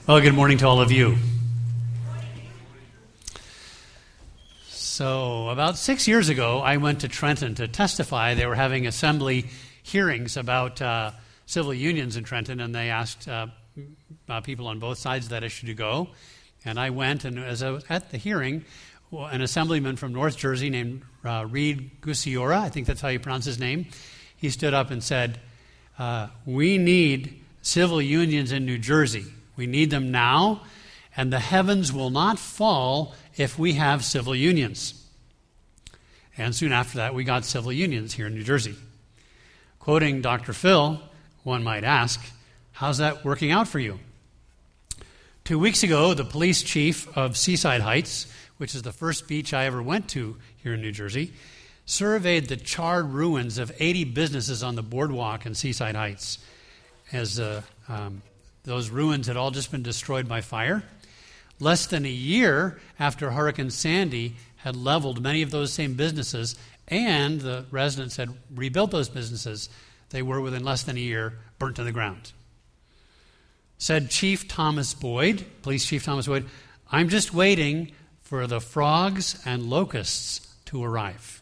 Well, good morning to all of you. So, about 6 years ago, I went to Trenton to testify. They were having assembly hearings about civil unions in Trenton, and they asked people on both sides of that issue to go. And I went, and as I was at the hearing, an assemblyman from North Jersey named Reed Gusiora, I think that's how you pronounce his name, he stood up and said, we need civil unions in New Jersey. We need them now, and the heavens will not fall if we have civil unions. And soon after that, we got civil unions here in New Jersey. Quoting Dr. Phil, one might ask, how's that working out for you? 2 weeks ago, the police chief of Seaside Heights, which is the first beach I ever went to here in New Jersey, surveyed the charred ruins of 80 businesses on the boardwalk in Seaside Heights, as those ruins had all just been destroyed by fire. Less than a year after Hurricane Sandy had leveled many of those same businesses, and the residents had rebuilt those businesses, they were within less than a year burnt to the ground. Said Chief Thomas Boyd, Police Chief Thomas Boyd, I'm just waiting for the frogs and locusts to arrive.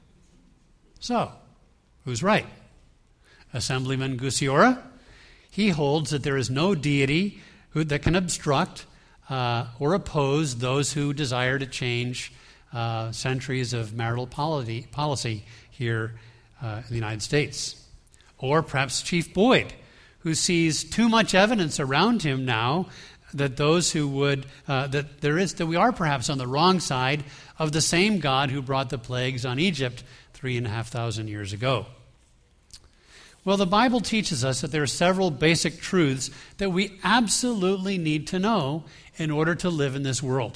So, who's right? Assemblyman Gusiora? He holds that there is no deity that can obstruct or oppose those who desire to change centuries of marital policy here in the United States. Or perhaps Chief Boyd, who sees too much evidence around him now that those who would, that we are perhaps on the wrong side of the same God who brought the plagues on Egypt 3,500 years ago. Well, the Bible teaches us that there are several basic truths that we absolutely need to know in order to live in this world.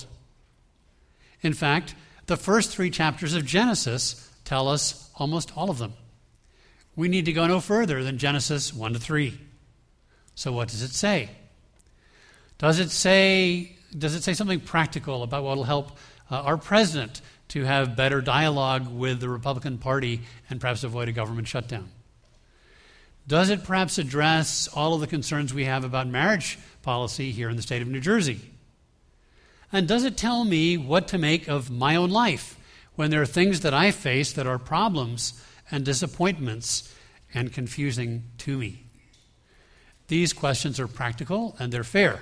In fact, the first 3 chapters of Genesis tell us almost all of them. We need to go no further than Genesis 1 to 3. So what does it say? Does it say something practical about what will help our president to have better dialogue with the Republican Party and perhaps avoid a government shutdown? Does it perhaps address all of the concerns we have about marriage policy here in the state of New Jersey? And does it tell me what to make of my own life when there are things that I face that are problems and disappointments and confusing to me? These questions are practical and they're fair.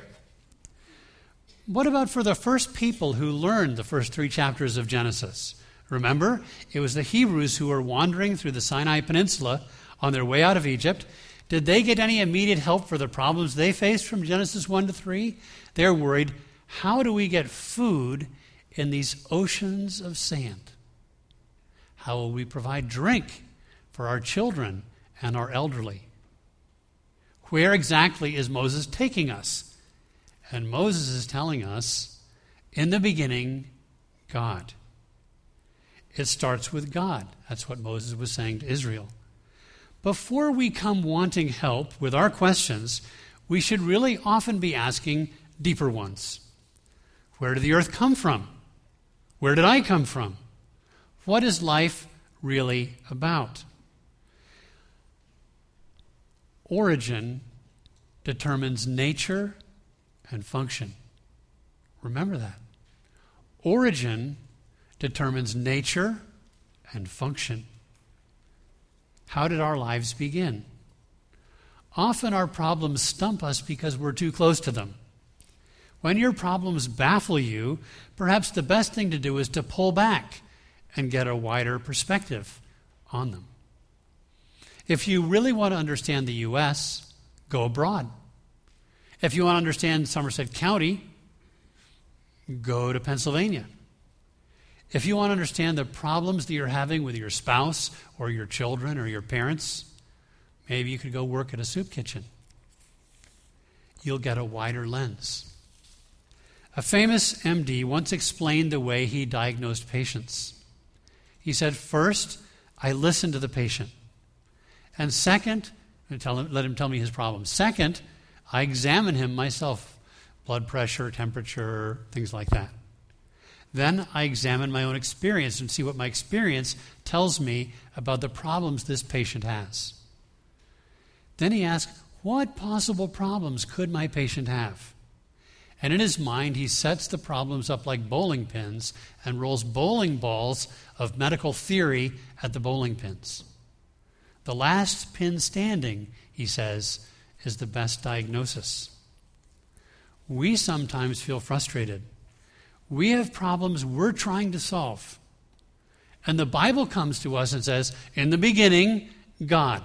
What about for the first people who learned the first 3 chapters of Genesis? Remember, it was the Hebrews who were wandering through the Sinai Peninsula on their way out of Egypt. Did they get any immediate help for the problems they faced from Genesis 1 to 3? They're worried, how do we get food in these oceans of sand? How will we provide drink for our children and our elderly? Where exactly is Moses taking us? And Moses is telling us, in the beginning, God. It starts with God. That's what Moses was saying to Israel. Before we come wanting help with our questions, we should really often be asking deeper ones. Where did the earth come from? Where did I come from? What is life really about? Origin determines nature and function. Remember that. Origin determines nature and function. How did our lives begin? Often our problems stump us because we're too close to them. When your problems baffle you, perhaps the best thing to do is to pull back and get a wider perspective on them. If you really want to understand the U.S., go abroad. If you want to understand Somerset County, go to Pennsylvania. If you want to understand the problems that you're having with your spouse or your children or your parents, maybe you could go work at a soup kitchen. You'll get a wider lens. A famous MD once explained the way he diagnosed patients. He said, first, I listen to the patient. And second, let him tell me his problems. Second, I examine him myself, blood pressure, temperature, things like that. Then I examine my own experience and see what my experience tells me about the problems this patient has. Then he asked, what possible problems could my patient have? And in his mind, he sets the problems up like bowling pins and rolls bowling balls of medical theory at the bowling pins. The last pin standing, he says, is the best diagnosis. We sometimes feel frustrated. We have problems we're trying to solve. And the Bible comes to us and says, in the beginning, God.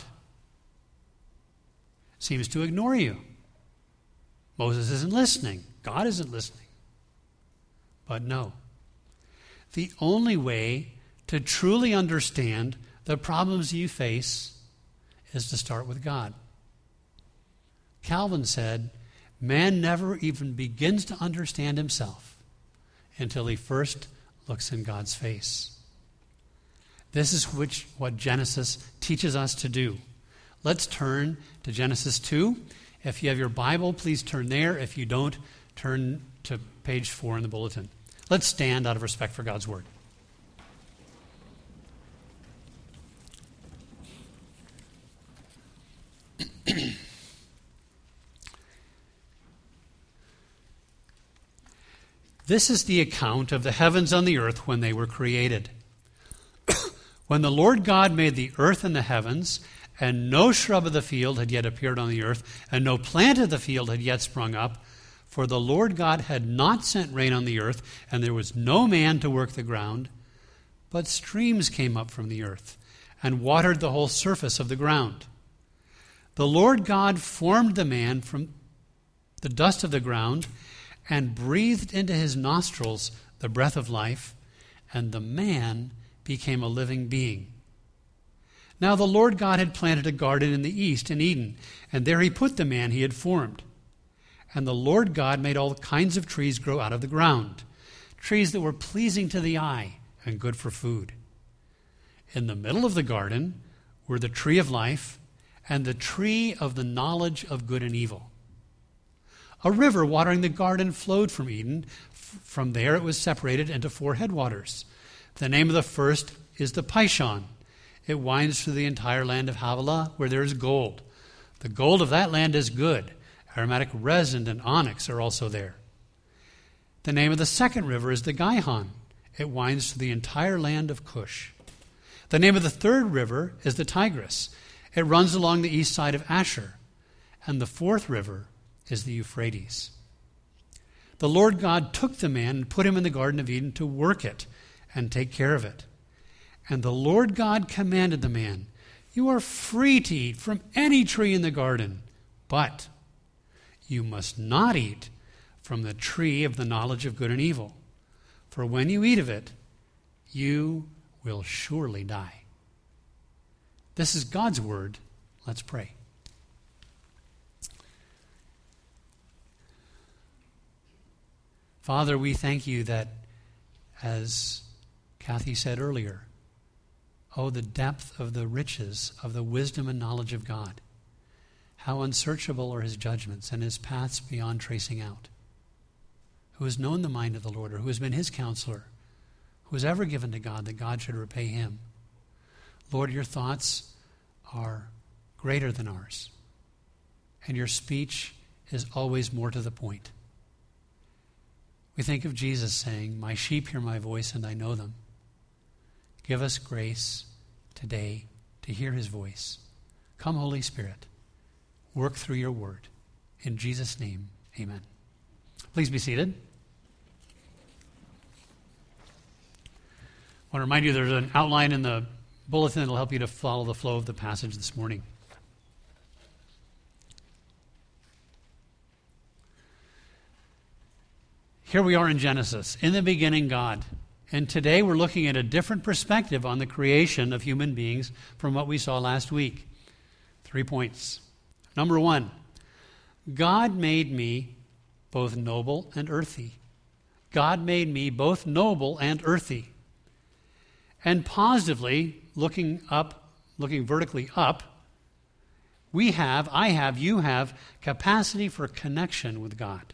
Seems to ignore you. Moses isn't listening. God isn't listening. But no. The only way to truly understand the problems you face is to start with God. Calvin said, man never even begins to understand himself until he first looks in God's face. This is what Genesis teaches us to do. Let's turn to Genesis 2. If you have your Bible, please turn there. If you don't, turn to page 4 in the bulletin. Let's stand out of respect for God's Word. This is the account of the heavens and the earth when they were created. When the Lord God made the earth and the heavens, and no shrub of the field had yet appeared on the earth, and no plant of the field had yet sprung up, for the Lord God had not sent rain on the earth, and there was no man to work the ground, but streams came up from the earth, and watered the whole surface of the ground. The Lord God formed the man from the dust of the ground, and breathed into his nostrils the breath of life, and the man became a living being. Now the Lord God had planted a garden in the east, in Eden, and there he put the man he had formed. And the Lord God made all kinds of trees grow out of the ground, trees that were pleasing to the eye and good for food. In the middle of the garden were the tree of life and the tree of the knowledge of good and evil. A river watering the garden flowed from Eden. From there it was separated into 4 headwaters. The name of the first is the Pishon. It winds through the entire land of Havilah, where there is gold. The gold of that land is good. Aromatic resin and onyx are also there. The name of the second river is the Gihon. It winds through the entire land of Cush. The name of the third river is the Tigris. It runs along the east side of Asher. And the fourth river is the Euphrates. The Lord God took the man and put him in the Garden of Eden to work it and take care of it. And the Lord God commanded the man, you are free to eat from any tree in the garden, but you must not eat from the tree of the knowledge of good and evil. For when you eat of it, you will surely die. This is God's word. Let's pray. Father, we thank you that, as Kathy said earlier, oh, the depth of the riches of the wisdom and knowledge of God. How unsearchable are his judgments and his paths beyond tracing out. Who has known the mind of the Lord, or who has been his counselor? Who has ever given to God that God should repay him? Lord, your thoughts are greater than ours, and your speech is always more to the point. We think of Jesus saying, my sheep hear my voice and I know them. Give us grace today to hear his voice. Come, Holy Spirit, work through your word. In Jesus' name, amen. Please be seated. I want to remind you there's an outline in the bulletin that will help you to follow the flow of the passage this morning. Here we are in Genesis. In the beginning, God. And today we're looking at a different perspective on the creation of human beings from what we saw last week. 3 points. Number 1, God made me both noble and earthy. God made me both noble and earthy. And positively, looking vertically up, you have capacity for connection with God.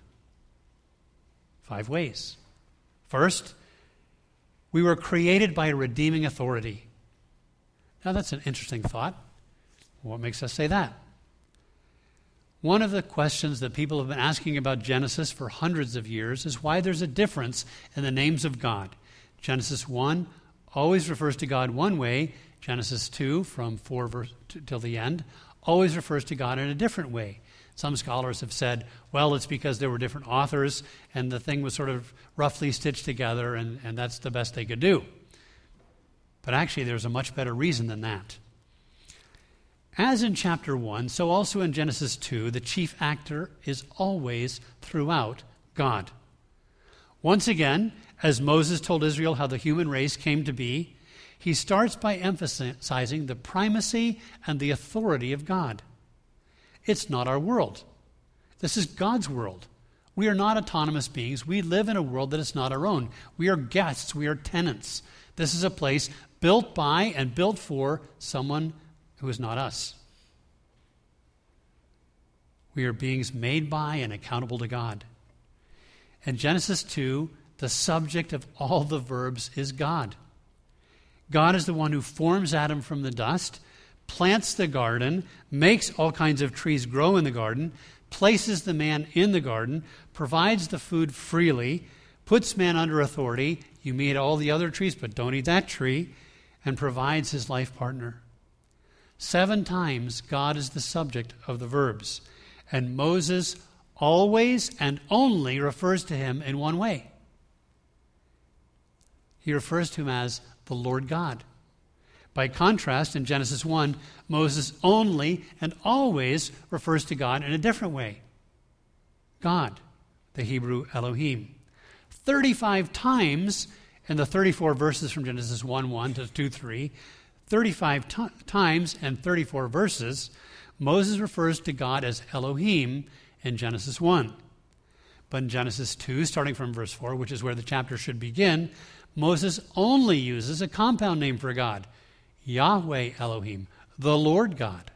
5 ways. First, we were created by a redeeming authority. Now that's an interesting thought. What makes us say that? One of the questions that people have been asking about Genesis for hundreds of years is why there's a difference in the names of God. Genesis 1 always refers to God one way. Genesis 2, from 4 verse till the end, always refers to God in a different way. Some scholars have said, well, it's because there were different authors and the thing was sort of roughly stitched together and that's the best they could do. But actually, there's a much better reason than that. As in chapter 1, so also in Genesis 2, the chief actor is always, throughout, God. Once again, as Moses told Israel how the human race came to be, he starts by emphasizing the primacy and the authority of God. It's not our world. This is God's world. We are not autonomous beings. We live in a world that is not our own. We are guests. We are tenants. This is a place built by and built for someone who is not us. We are beings made by and accountable to God. In Genesis 2, the subject of all the verbs is God. God is the one who forms Adam from the dust, plants the garden, makes all kinds of trees grow in the garden, places the man in the garden, provides the food freely, puts man under authority. You may eat all the other trees, but don't eat that tree, and provides his life partner. 7 times God is the subject of the verbs, and Moses always and only refers to him in one way. He refers to him as the Lord God. By contrast, in Genesis 1, Moses only and always refers to God in a different way. God, the Hebrew Elohim. 35 times in the 34 verses from Genesis 1:1 to 2:3, 35 times and 34 verses, Moses refers to God as Elohim in Genesis 1. But in Genesis 2, starting from verse 4, which is where the chapter should begin, Moses only uses a compound name for God, Yahweh Elohim, the Lord God.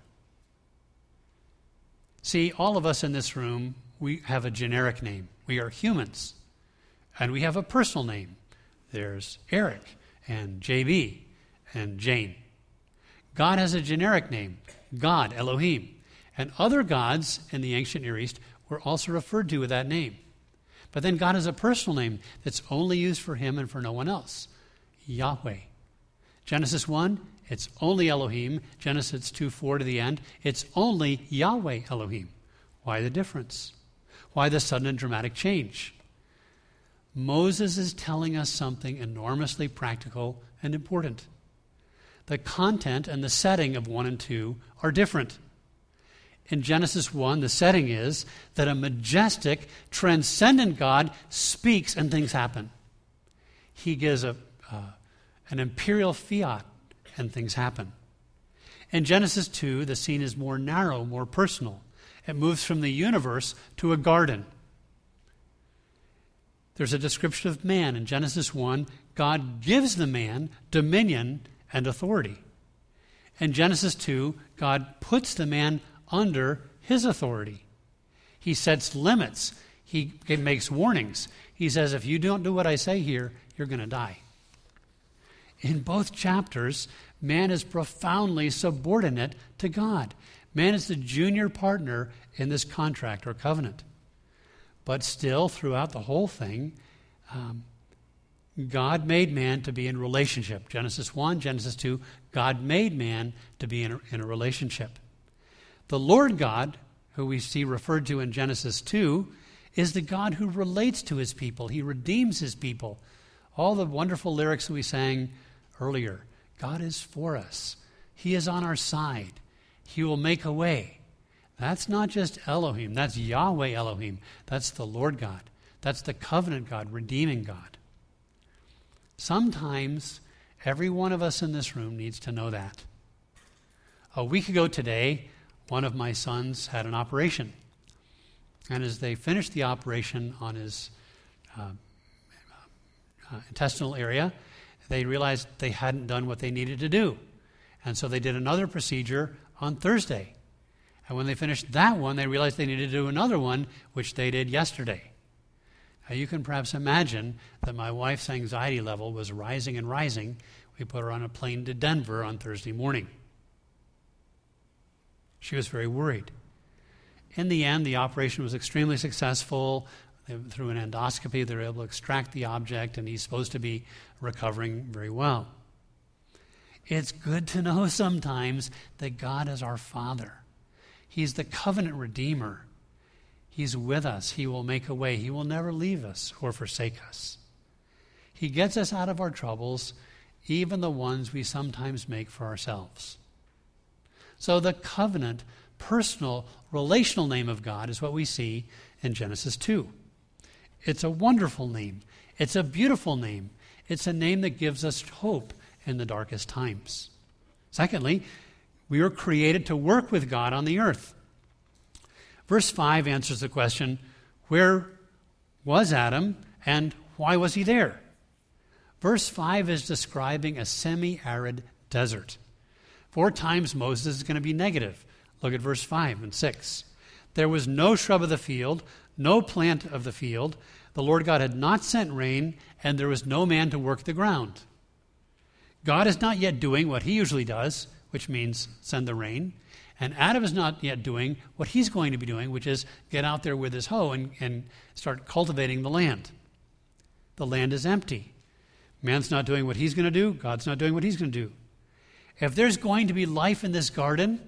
See, all of us in this room, we have a generic name. We are humans. And we have a personal name. There's Eric and JB and Jane. God has a generic name, God, Elohim. And other gods in the ancient Near East were also referred to with that name. But then God has a personal name that's only used for him and for no one else, Yahweh. Genesis 1, it's only Elohim. Genesis 2:4 to the end, it's only Yahweh Elohim. Why the difference? Why the sudden and dramatic change? Moses is telling us something enormously practical and important. The content and the setting of 1 and 2 are different. In Genesis 1, the setting is that a majestic, transcendent God speaks and things happen. He gives an imperial fiat and things happen. In Genesis 2, the scene is more narrow, more personal. It moves from the universe to a garden. There's a description of man. In Genesis 1, God gives the man dominion and authority. In Genesis 2, God puts the man under his authority. He sets limits. He makes warnings. He says, if you don't do what I say here, you're going to die. In both chapters, man is profoundly subordinate to God. Man is the junior partner in this contract or covenant. But still, throughout the whole thing, God made man to be in relationship. Genesis 1, Genesis 2, God made man to be in a relationship. The Lord God, who we see referred to in Genesis 2, is the God who relates to his people. He redeems his people. All the wonderful lyrics that we sang earlier. God is for us. He is on our side. He will make a way. That's not just Elohim. That's Yahweh Elohim. That's the Lord God. That's the covenant God, redeeming God. Sometimes every one of us in this room needs to know that. A week ago today, one of my sons had an operation. And as they finished the operation on his intestinal area, they realized they hadn't done what they needed to do. And so they did another procedure on Thursday. And when they finished that one, they realized they needed to do another one, which they did yesterday. Now, you can perhaps imagine that my wife's anxiety level was rising and rising. We put her on a plane to Denver on Thursday morning. She was very worried. In the end, the operation was extremely successful. Through an endoscopy, they were able to extract the object, and he's supposed to be recovering very well. It's good to know sometimes that God is our Father. He's the covenant redeemer. He's with us. He will make a way. He will never leave us or forsake us. He gets us out of our troubles, even the ones we sometimes make for ourselves. So the covenant, personal, relational name of God is what we see in Genesis 2. It's a wonderful name. It's a beautiful name. It's a name that gives us hope in the darkest times. Secondly, we were created to work with God on the earth. Verse 5 answers the question, where was Adam and why was he there? Verse 5 is describing a semi-arid desert. 4 times Moses is going to be negative. Look at verse 5 and 6. There was no shrub of the field, no plant of the field. The Lord God had not sent rain, and there was no man to work the ground. God is not yet doing what he usually does, which means send the rain. And Adam is not yet doing what he's going to be doing, which is get out there with his hoe and start cultivating the land. The land is empty. Man's not doing what he's going to do. God's not doing what he's going to do. If there's going to be life in this garden,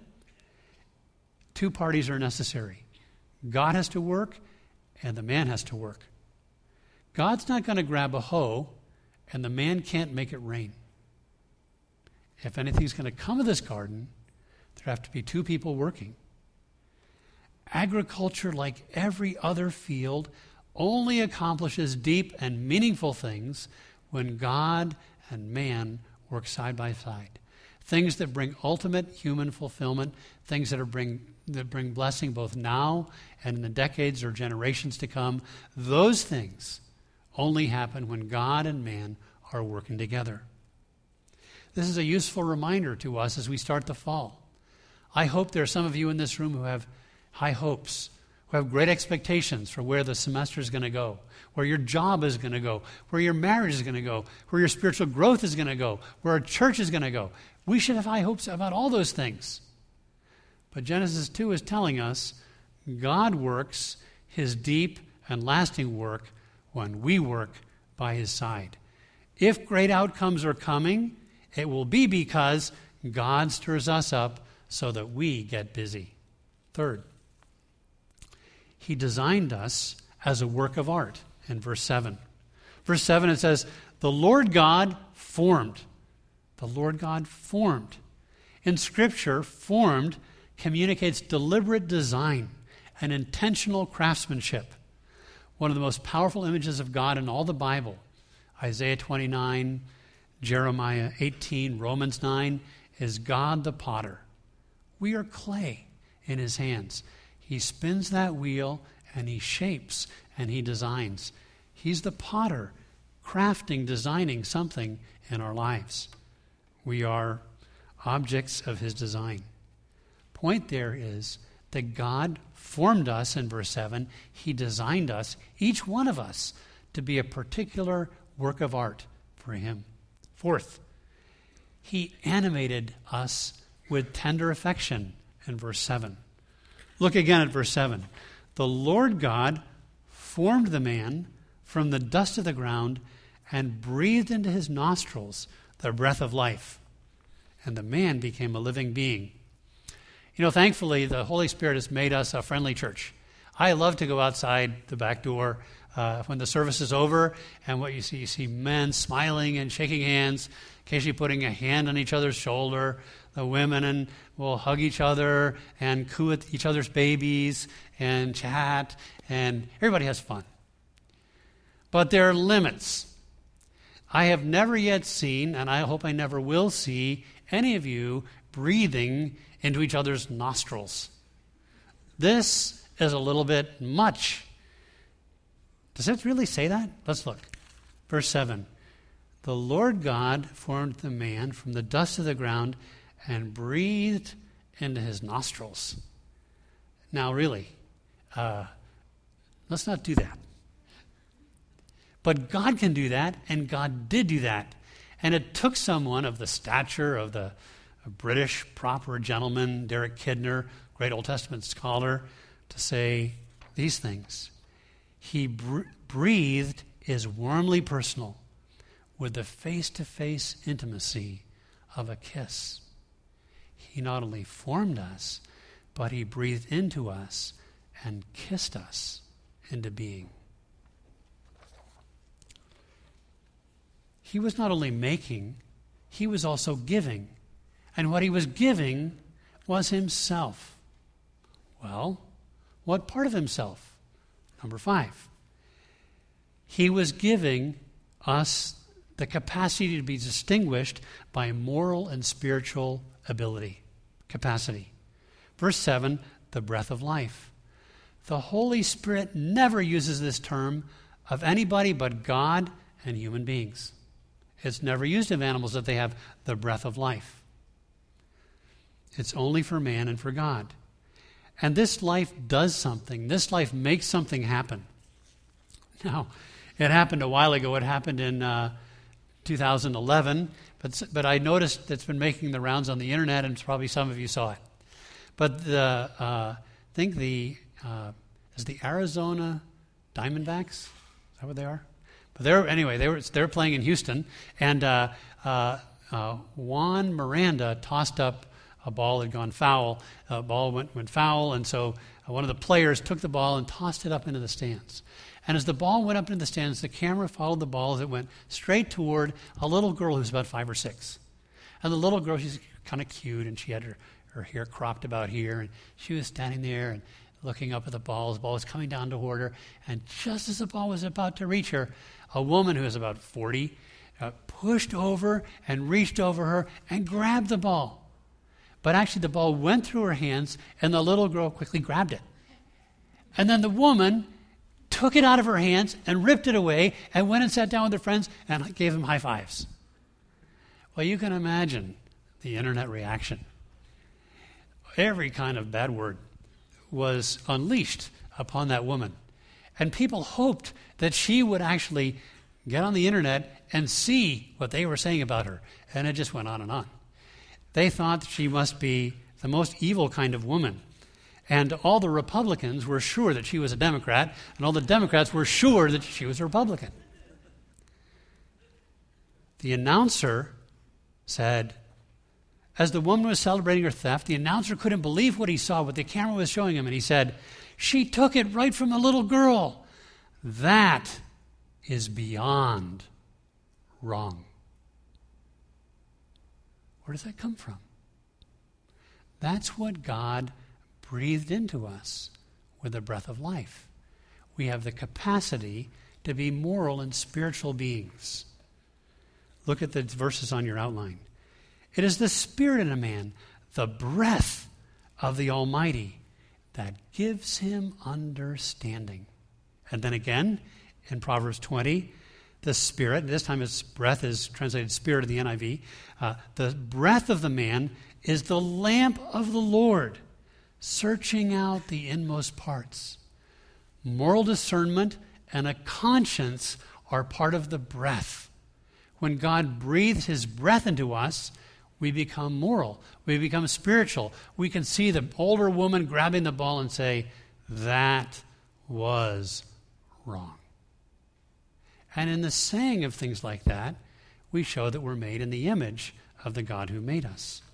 2 parties are necessary. God has to work, and the man has to work. God's not going to grab a hoe, and the man can't make it rain. If anything's going to come of this garden, there have to be 2 people working. Agriculture, like every other field, only accomplishes deep and meaningful things when God and man work side by side. Things that bring ultimate human fulfillment, things that bring blessing both now and in the decades or generations to come. Those things only happen when God and man are working together. This is a useful reminder to us as we start the fall. I hope there are some of you in this room who have high hopes, who have great expectations for where the semester is going to go, where your job is going to go, where your marriage is going to go, where your spiritual growth is going to go, where our church is going to go. We should have high hopes about all those things. But Genesis 2 is telling us God works his deep and lasting work when we work by his side. If great outcomes are coming, it will be because God stirs us up so that we get busy. Third, he designed us as a work of art in verse 7. Verse 7 it says, the Lord God formed. The Lord God formed. In Scripture, formed communicates deliberate design and intentional craftsmanship. One of the most powerful images of God in all the Bible, Isaiah 29, Jeremiah 18, Romans 9, is God the potter. We are clay in his hands. He spins that wheel and he shapes and he designs. He's the potter, crafting, designing something in our lives. We are objects of his design. Point there is that God formed us in verse 7. He designed us, each one of us, to be a particular work of art for him. Fourth, he animated us with tender affection in verse 7. Look again at verse 7. The Lord God formed the man from the dust of the ground and breathed into his nostrils the breath of life. And the man became a living being. You know, thankfully, the Holy Spirit has made us a friendly church. I love to go outside the back door when the service is over, and what you see men smiling and shaking hands, occasionally putting a hand on each other's shoulder. The women will hug each other and coo at each other's babies and chat, and everybody has fun. But there are limits. I have never yet seen, and I hope I never will see, any of you breathing into each other's nostrils. This is a little bit much. Does it really say that? Let's look. Verse 7. The Lord God formed the man from the dust of the ground and breathed into his nostrils. Now, really, let's not do that. But God can do that, and God did do that. And it took someone of the stature of a British proper gentleman, Derek Kidner, great Old Testament scholar, to say these things. He breathed is warmly personal with the face-to-face intimacy of a kiss. He not only formed us, but he breathed into us and kissed us into being. He was not only making, he was also giving. And what he was giving was himself. Well, what part of himself? Number 5. He was giving us the capacity to be distinguished by moral and spiritual capacity. Verse 7, the breath of life. The Holy Spirit never uses this term of anybody but God and human beings. It's never used of animals that they have the breath of life. It's only for man and for God. And this life does something. This life makes something happen. Now, it happened a while ago. It happened in 2011. But I noticed it's been making the rounds on the internet, and probably some of you saw it. But I think is the Arizona Diamondbacks? Is that what they are? But they're playing in Houston, and Juan Miranda tossed up a ball that had gone foul. A ball went foul, and so one of the players took the ball and tossed it up into the stands. And as the ball went up into the stands, the camera followed the ball as it went straight toward a little girl who was about 5 or 6. And the little girl, she's kind of cute, and she had her hair cropped about here, and she was standing there and looking up at the ball. The ball was coming down toward her, and just as the ball was about to reach her, a woman who was about 40 pushed over and reached over her and grabbed the ball. But actually the ball went through her hands, and the little girl quickly grabbed it. And then the woman took it out of her hands and ripped it away and went and sat down with her friends and gave them high fives. Well, you can imagine the internet reaction. Every kind of bad word was unleashed upon that woman. And people hoped that she would actually get on the internet and see what they were saying about her. And it just went on and on. They thought that she must be the most evil kind of woman. And all the Republicans were sure that she was a Democrat, and all the Democrats were sure that she was a Republican. The announcer said, as the woman was celebrating her theft, the announcer couldn't believe what he saw, what the camera was showing him, and he said, "She took it right from the little girl. That is beyond wrong." Where does that come from? That's what God breathed into us with the breath of life. We have the capacity to be moral and spiritual beings. Look at the verses on your outline. It is the spirit in a man, the breath of the Almighty, that gives him understanding. And then again, in Proverbs 20, the spirit, this time its breath is translated spirit in the NIV, the breath of the man is the lamp of the Lord, searching out the inmost parts. Moral discernment and a conscience are part of the breath. When God breathes his breath into us, we become moral. We become spiritual. We can see the older woman grabbing the ball and say, that was wrong. And in the saying of things like that, we show that we're made in the image of the God who made us.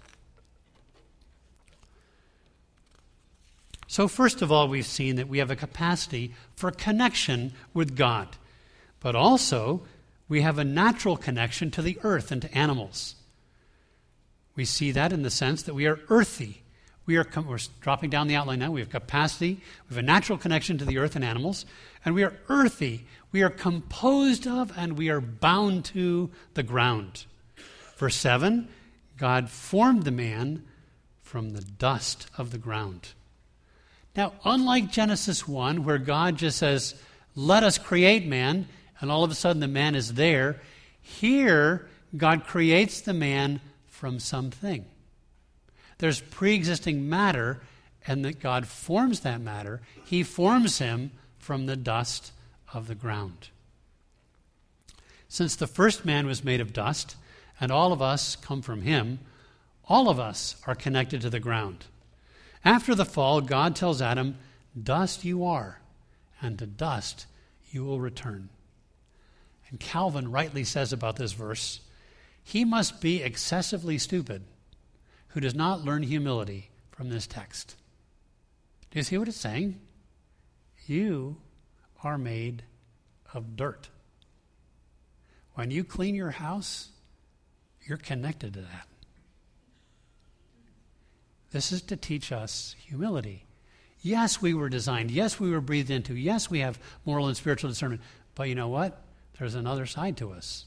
So first of all, we've seen that we have a capacity for connection with God. But also, we have a natural connection to the earth and to animals. We see that in the sense that we are earthy. We're dropping down the outline now. We have capacity. We have a natural connection to the earth and animals. And we are earthy. We are composed of and we are bound to the ground. Verse 7, God formed the man from the dust of the ground. Now, unlike Genesis 1, where God just says, let us create man, and all of a sudden the man is there, here God creates the man from something. There's pre-existing matter, and that God forms that matter. He forms him from the dust of the ground. Since the first man was made of dust, and all of us come from him, all of us are connected to the ground. After the fall, God tells Adam, Dust you are, and to dust you will return. And Calvin rightly says about this verse, he must be excessively stupid who does not learn humility from this text. Do you see what it's saying? You are made of dirt. When you clean your house, you're connected to that. This is to teach us humility. Yes, we were designed. Yes, we were breathed into. Yes, we have moral and spiritual discernment. But you know what? There's another side to us.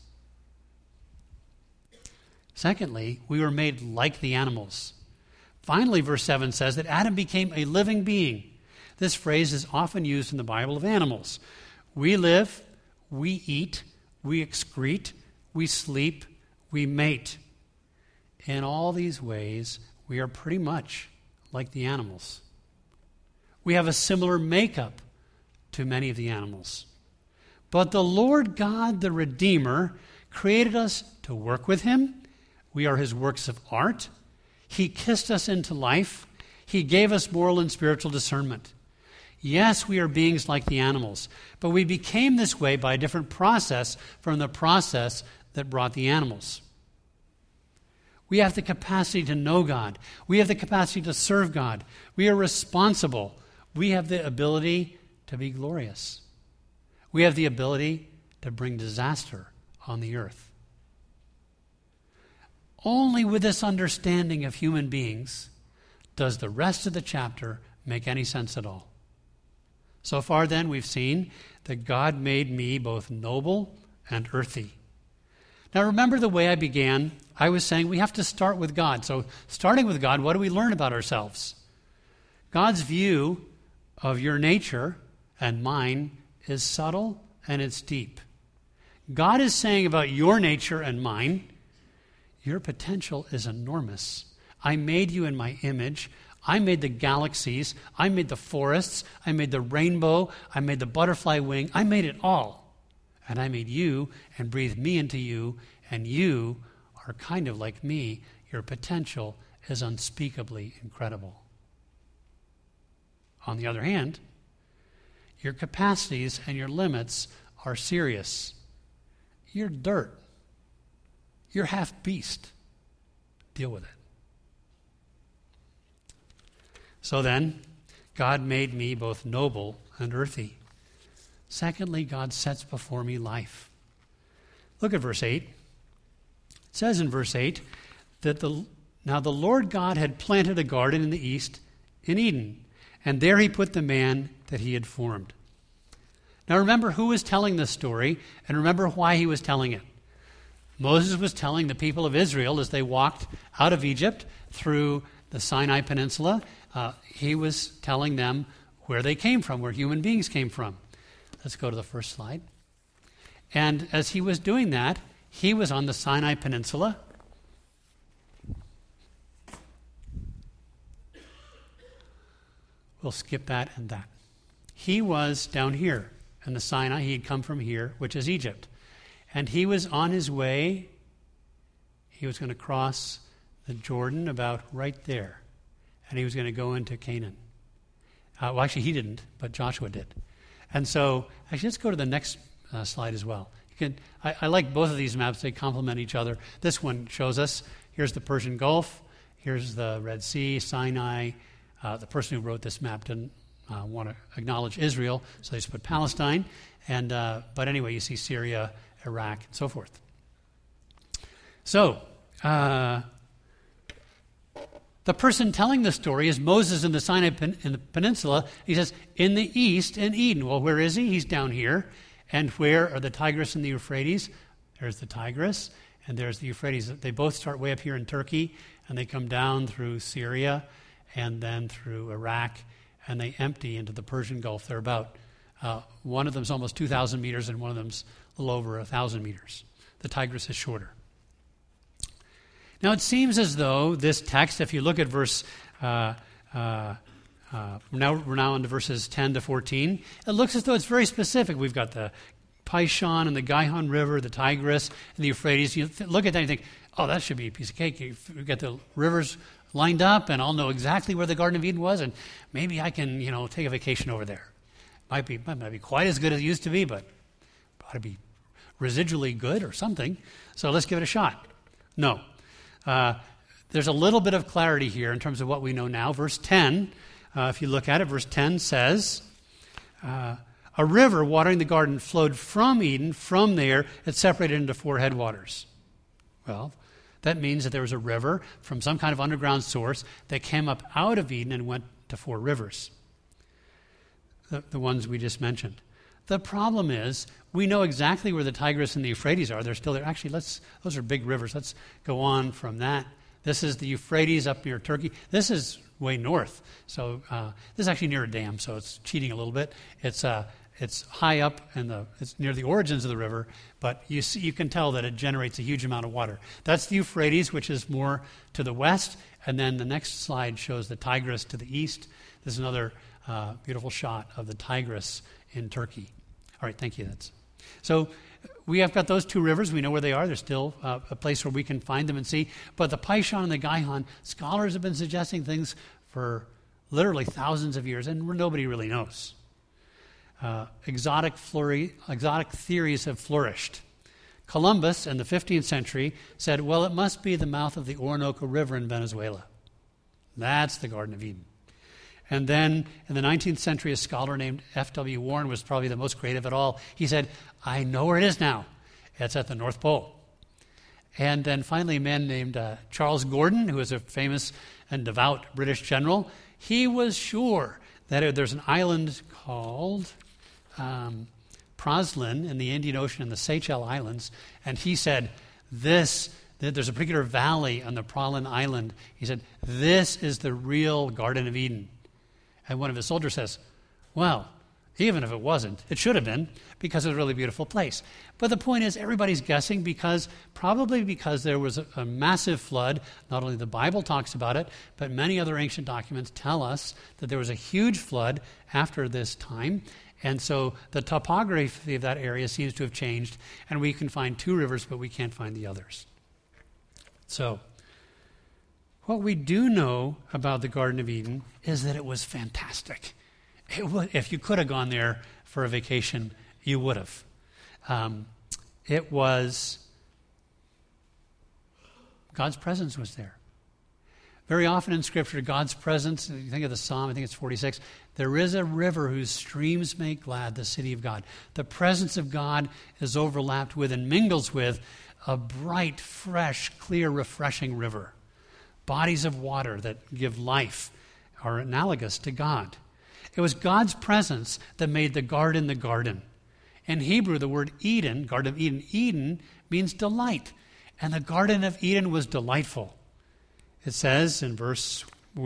Secondly, we were made like the animals. Finally, verse 7 says that Adam became a living being. This phrase is often used in the Bible of animals. We live, we eat, we excrete, we sleep, we mate. In all these ways, we are pretty much like the animals. We have a similar makeup to many of the animals. But the Lord God, the Redeemer, created us to work with him. We are his works of art. He kissed us into life. He gave us moral and spiritual discernment. Yes, we are beings like the animals, but we became this way by a different process from the process that brought the animals. We have the capacity to know God. We have the capacity to serve God. We are responsible. We have the ability to be glorious. We have the ability to bring disaster on the earth. Only with this understanding of human beings does the rest of the chapter make any sense at all. So far then, we've seen that God made me both noble and earthy. Now remember the way I began. I was saying we have to start with God. So starting with God, what do we learn about ourselves? God's view of your nature and mine is subtle and it's deep. God is saying about your nature and mine, your potential is enormous. I made you in my image. I made the galaxies. I made the forests. I made the rainbow. I made the butterfly wing. I made it all. And I made you and breathed me into you, and you are kind of like me. Your potential is unspeakably incredible. On the other hand, your capacities and your limits are serious. You're dirt. You're half beast. Deal with it. So then, God made me both noble and earthy. Secondly, God sets before me life. Look at verse 8. It says in verse 8 that now the Lord God had planted a garden in the east in Eden, and there he put the man that he had formed. Now remember who was telling this story, and remember why he was telling it. Moses was telling the people of Israel as they walked out of Egypt through the Sinai Peninsula. He was telling them where they came from, where human beings came from. Let's go to the first slide. And as he was doing that, he was on the Sinai Peninsula. We'll skip that and that. He was down here in the Sinai. He had come from here, which is Egypt. And he was on his way. He was going to cross the Jordan about right there. And he was going to go into Canaan. Well, actually, he didn't, but Joshua did. And so, actually, let's go to the next slide as well. I like both of these maps. They complement each other. This one shows us, here's the Persian Gulf. Here's the Red Sea, Sinai. The person who wrote this map didn't want to acknowledge Israel, so they just put Palestine. But anyway, you see Syria, Iraq, and so forth. So, the person telling the story is Moses in the Sinai in the peninsula. He says, in the east, in Eden. Well, where is he? He's down here. And where are the Tigris and the Euphrates? There's the Tigris, and there's the Euphrates. They both start way up here in Turkey, and they come down through Syria, and then through Iraq, and they empty into the Persian Gulf. They're about, one of them's almost 2,000 meters, and one of them's a little over 1,000 meters. The Tigris is shorter. Now, it seems as though this text, if you look at verse, we're now into verses 10 to 14, it looks as though it's very specific. We've got the Pishon and the Gihon River, the Tigris and the Euphrates. You look at that and you think, oh, that should be a piece of cake. You've got the rivers lined up, and I'll know exactly where the Garden of Eden was, and maybe I can, take a vacation over there. Might not be quite as good as it used to be, but ought to be residually good or something. So let's give it a shot. No. There's a little bit of clarity here in terms of what we know now. Verse 10, if you look at it, verse 10 says, a river watering the garden flowed from Eden. From there, it separated into 4 headwaters. Well, that means that there was a river from some kind of underground source that came up out of Eden and went to 4 rivers, the ones we just mentioned. The problem is we know exactly where the Tigris and the Euphrates are. They're still there. Actually, those are big rivers. Let's go on from that. This is the Euphrates up near Turkey. This is way north. So this is actually near a dam, so it's cheating a little bit. It's high up, and it's near the origins of the river, but you can tell that it generates a huge amount of water. That's the Euphrates, which is more to the west, and then the next slide shows the Tigris to the east. This is another beautiful shot of the Tigris in Turkey. All right, thank you. So we have got those 2 rivers. We know where they are. There's still a place where we can find them and see. But the Pishon and the Gihon, scholars have been suggesting things for literally thousands of years, and nobody really knows. Exotic theories have flourished. Columbus in the 15th century said, well, it must be the mouth of the Orinoco River in Venezuela. That's the Garden of Eden. And then in the 19th century, a scholar named F.W. Warren was probably the most creative at all. He said, I know where it is now. It's at the North Pole. And then finally, a man named Charles Gordon, who was a famous and devout British general, he was sure that there's an island called Praslin in the Indian Ocean in the Seychelles Islands, and he said, there's a particular valley on the Praslin Island. He said, this is the real Garden of Eden. And one of his soldiers says, well, even if it wasn't, it should have been, because it's a really beautiful place. But the point is, everybody's guessing probably because there was a massive flood. Not only the Bible talks about it, but many other ancient documents tell us that there was a huge flood after this time. And so the topography of that area seems to have changed, and we can find 2 rivers, but we can't find the others. So what we do know about the Garden of Eden is that it was fantastic. If you could have gone there for a vacation, you would have. God's presence was there. Very often in Scripture, God's presence, you think of the Psalm, I think it's 46, there is a river whose streams make glad the city of God. The presence of God is overlapped with and mingles with a bright, fresh, clear, refreshing river. Bodies of water that give life are analogous to God. It was God's presence that made the garden. In Hebrew, the word Eden, Garden of Eden, Eden means delight. And the Garden of Eden was delightful. It says in verse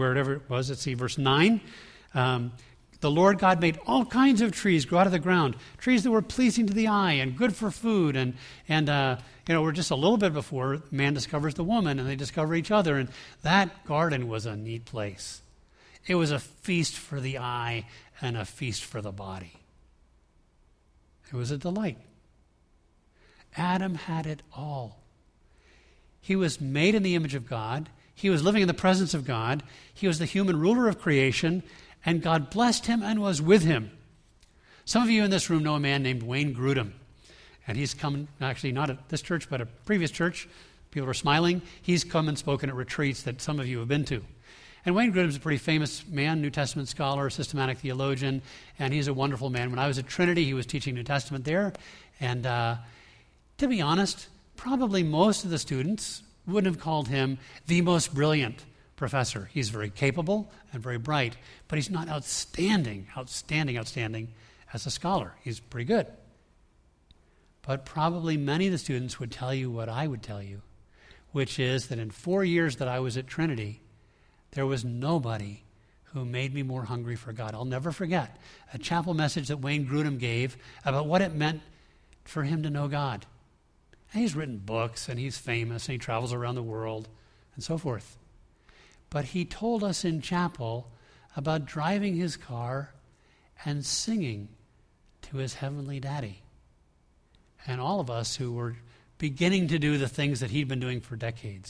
9, the Lord God made all kinds of trees grow out of the ground, trees that were pleasing to the eye and good for food. And we're just a little bit before man discovers the woman, and they discover each other. And that garden was a neat place. It was a feast for the eye and a feast for the body. It was a delight. Adam had it all. He was made in the image of God. He was living in the presence of God. He was the human ruler of creation, and God blessed him and was with him. Some of you in this room know a man named Wayne Grudem, and he's come, actually not at this church, but a previous church. People are smiling. He's come and spoken at retreats that some of you have been to. And Wayne Grudem is a pretty famous man, New Testament scholar, systematic theologian, and he's a wonderful man. When I was at Trinity, he was teaching New Testament there, and to be honest, probably most of the students wouldn't have called him the most brilliant professor. He's very capable and very bright, but he's not outstanding as a scholar. He's pretty good. But probably many of the students would tell you what I would tell you, which is that in 4 years that I was at Trinity, there was nobody who made me more hungry for God. I'll never forget a chapel message that Wayne Grudem gave about what it meant for him to know God. And he's written books, and he's famous, and he travels around the world, and so forth. But he told us in chapel about driving his car and singing to his heavenly daddy. And all of us who were beginning to do the things that he'd been doing for decades,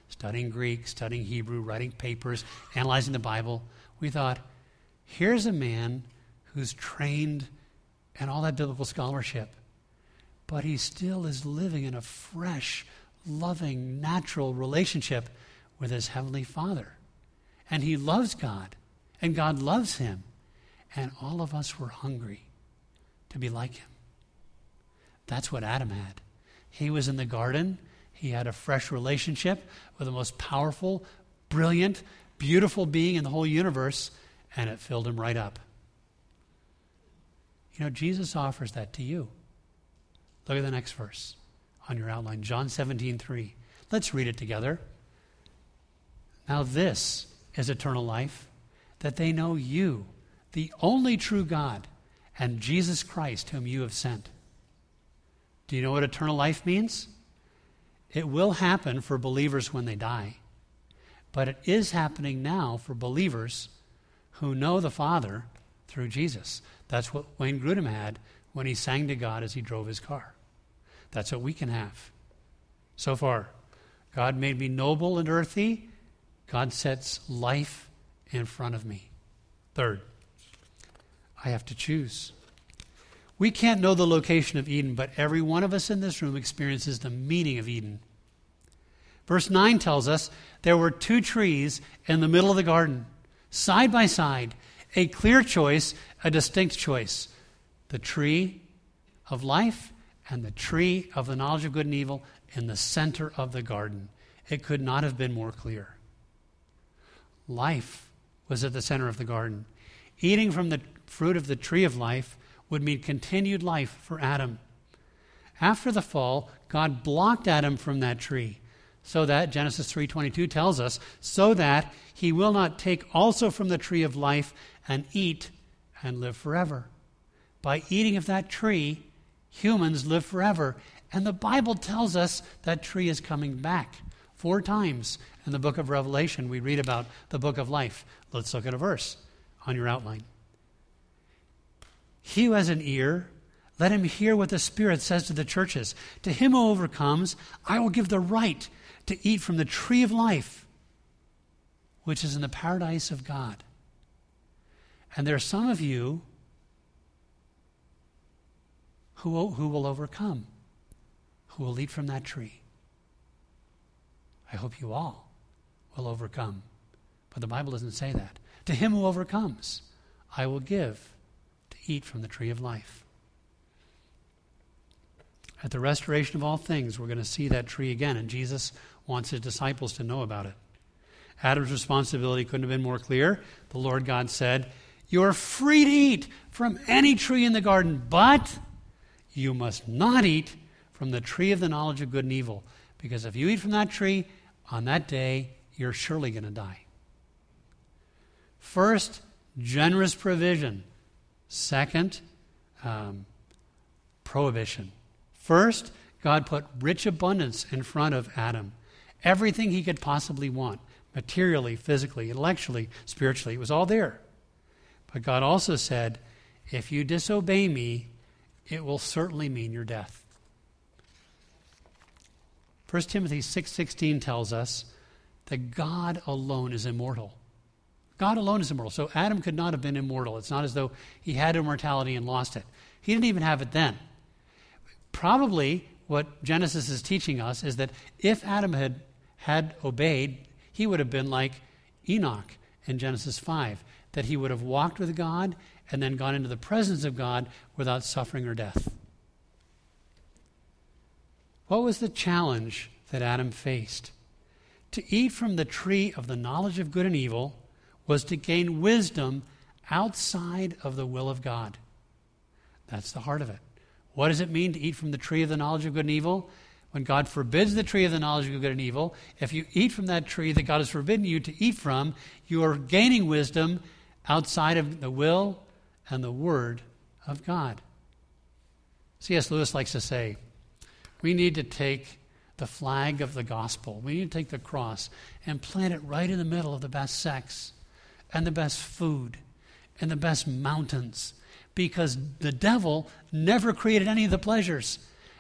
studying Greek, studying Hebrew, writing papers, analyzing the Bible, we thought, here's a man who's trained in all that biblical scholarship, but he still is living in a fresh, loving, natural relationship with his Heavenly Father. And he loves God, and God loves him. And all of us were hungry to be like him. That's what Adam had. He was in the garden. He had a fresh relationship with the most powerful, brilliant, beautiful being in the whole universe, and it filled him right up. You know, Jesus offers that to you. Look at the next verse on your outline, John 17:3. Let's read it together. Now this is eternal life, that they know you, the only true God, and Jesus Christ, whom you have sent. Do you know what eternal life means? It will happen for believers when they die, but it is happening now for believers who know the Father through Jesus. That's what Wayne Grudem had when he sang to God as he drove his car. That's what we can have. So far, God made me noble and earthy. God sets life in front of me. Third, I have to choose. We can't know the location of Eden, but every one of us in this room experiences the meaning of Eden. Verse 9 tells us there were two trees in the middle of the garden, side by side, a clear choice, a distinct choice. The tree of life and the tree of the knowledge of good and evil in the center of the garden. It could not have been more clear. Life was at the center of the garden. Eating from the fruit of the tree of life would mean continued life for Adam. After the fall, God blocked Adam from that tree, so that, Genesis 3:22 tells us, so that he will not take also from the tree of life and eat and live forever. By eating of that tree, humans live forever. And the Bible tells us that tree is coming back. 4 times in the book of Revelation, we read about the book of life. Let's look at a verse on your outline. He who has an ear, let him hear what the Spirit says to the churches. To him who overcomes, I will give the right to eat from the tree of life, which is in the paradise of God. And there are some of you who will overcome, who will eat from that tree. I hope you all will overcome. But the Bible doesn't say that. To him who overcomes, I will give to eat from the tree of life. At the restoration of all things, we're going to see that tree again, and Jesus wants his disciples to know about it. Adam's responsibility couldn't have been more clear. The Lord God said, "You are free to eat from any tree in the garden, but you must not eat from the tree of the knowledge of good and evil, because if you eat from that tree, on that day, you're surely going to die." First, generous provision. Second, prohibition. First, God put rich abundance in front of Adam. Everything he could possibly want, materially, physically, intellectually, spiritually, it was all there. But God also said, if you disobey me, it will certainly mean your death. 1 Timothy 6:16 tells us that God alone is immortal. God alone is immortal. So Adam could not have been immortal. It's not as though he had immortality and lost it. He didn't even have it then. Probably what Genesis is teaching us is that if Adam had obeyed, he would have been like Enoch in Genesis 5, that he would have walked with God and then gone into the presence of God without suffering or death. What was the challenge that Adam faced? To eat from the tree of the knowledge of good and evil was to gain wisdom outside of the will of God. That's the heart of it. What does it mean to eat from the tree of the knowledge of good and evil? When God forbids the tree of the knowledge of good and evil, if you eat from that tree that God has forbidden you to eat from, you are gaining wisdom outside of the will and the word of God. C.S. Lewis likes to say, we need to take the flag of the gospel, we need to take the cross and plant it right in the middle of the best sex and the best food and the best mountains, because the devil never created any of the pleasures.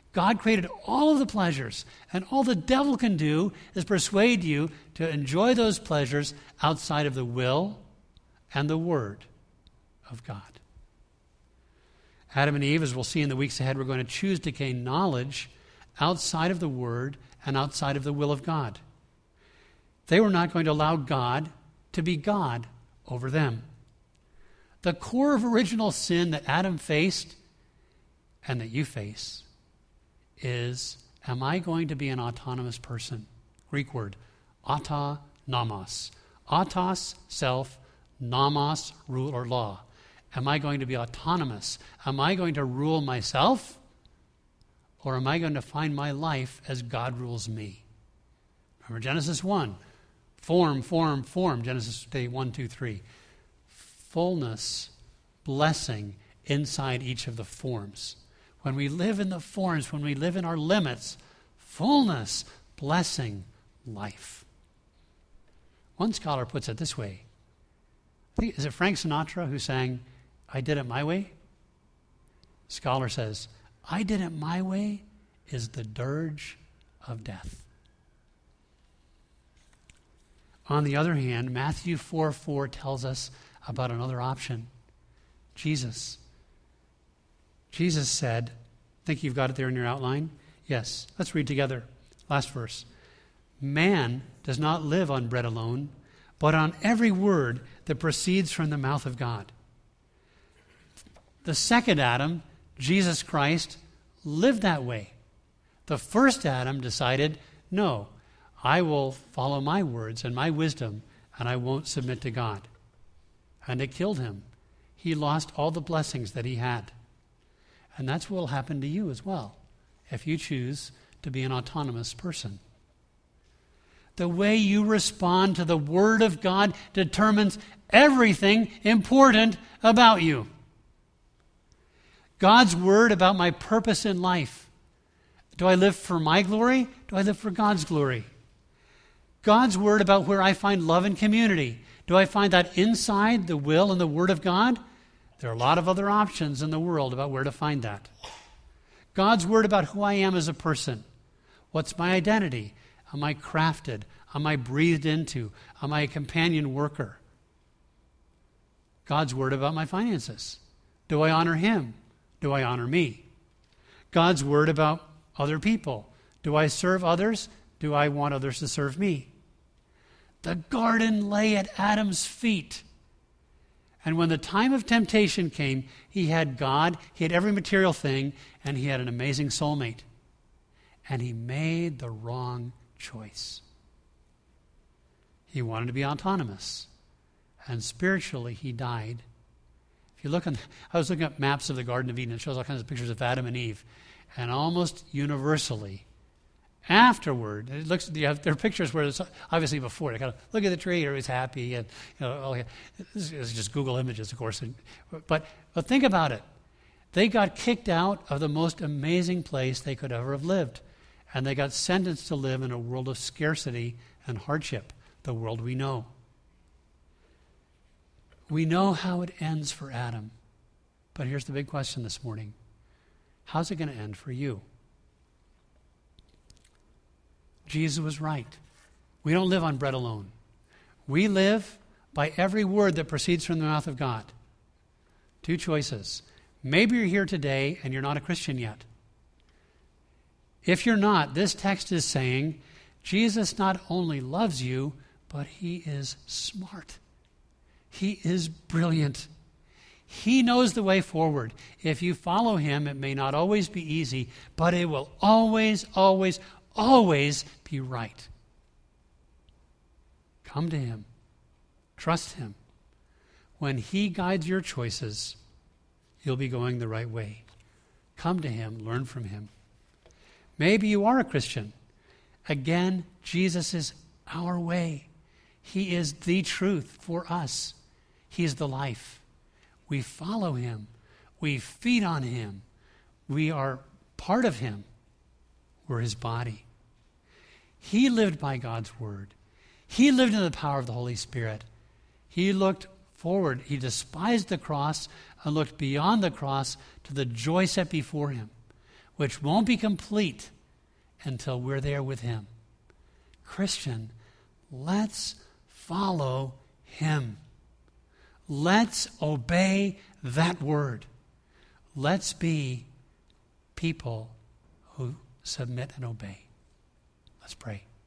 God created all of the pleasures, and all the devil can do is persuade you to enjoy those pleasures outside of the will and the word of God. Adam and Eve, as we'll see in the weeks ahead, were going to choose to gain knowledge outside of the word and outside of the will of God. They were not going to allow God to be God over them. The core of original sin that Adam faced and that you face is, am I going to be an autonomous person? Greek word, autonomos. Autos, self, nomos, rule or law. Am I going to be autonomous? Am I going to rule myself? Or am I going to find my life as God rules me? Remember Genesis 1. Form. Genesis 1, 2, 3. Fullness, blessing inside each of the forms. When we live in the forms, when we live in our limits, fullness, blessing, life. One scholar puts it this way. Is it Frank Sinatra who sang, I did it my way? Scholar says, I did it my way is the dirge of death. On the other hand, Matthew 4:4 tells us about another option. Jesus said, I think you've got it there in your outline. Yes, let's read together. Last verse. Man does not live on bread alone, but on every word that proceeds from the mouth of God. The second Adam, Jesus Christ, lived that way. The first Adam decided, no, I will follow my words and my wisdom, and I won't submit to God. And it killed him. He lost all the blessings that he had. And that's what will happen to you as well, if you choose to be an autonomous person. The way you respond to the Word of God determines everything important about you. God's Word about my purpose in life. Do I live for my glory? Do I live for God's glory? God's Word about where I find love and community. Do I find that inside the will and the Word of God? There are a lot of other options in the world about where to find that. God's Word about who I am as a person. What's my identity? Am I crafted? Am I breathed into? Am I a companion worker? God's Word about my finances. Do I honor Him? Do I honor me? God's Word about other people. Do I serve others? Do I want others to serve me? The garden lay at Adam's feet. And when the time of temptation came, he had God, he had every material thing, and he had an amazing soulmate. And he made the wrong choice. He wanted to be autonomous. And spiritually, he died. If you look I was looking at maps of the Garden of Eden. It shows all kinds of pictures of Adam and Eve. And almost universally, afterward, there are pictures where it's obviously before. They kind of look at the tree, everybody's happy, and this is just Google Images, of course. But think about it. They got kicked out of the most amazing place they could ever have lived, and they got sentenced to live in a world of scarcity and hardship, the world we know. We know how it ends for Adam, but here's the big question this morning: how's it going to end for you? Jesus was right. We don't live on bread alone. We live by every word that proceeds from the mouth of God. Two choices. Maybe you're here today and you're not a Christian yet. If you're not, this text is saying Jesus not only loves you, but he is smart. He is brilliant. He knows the way forward. If you follow him, it may not always be easy, but it will always be right. Come to him. Trust him. When he guides your choices, you'll be going the right way. Come to him. Learn from him. Maybe you are a Christian. Again, Jesus is our way. He is the truth for us. He is the life. We follow him. We feed on him. We are part of him. We're his body. He lived by God's word. He lived in the power of the Holy Spirit. He looked forward. He despised the cross and looked beyond the cross to the joy set before him. which won't be complete until we're there with him. Christian, let's follow him. Let's obey that word. Let's be people who submit and obey. Let's pray.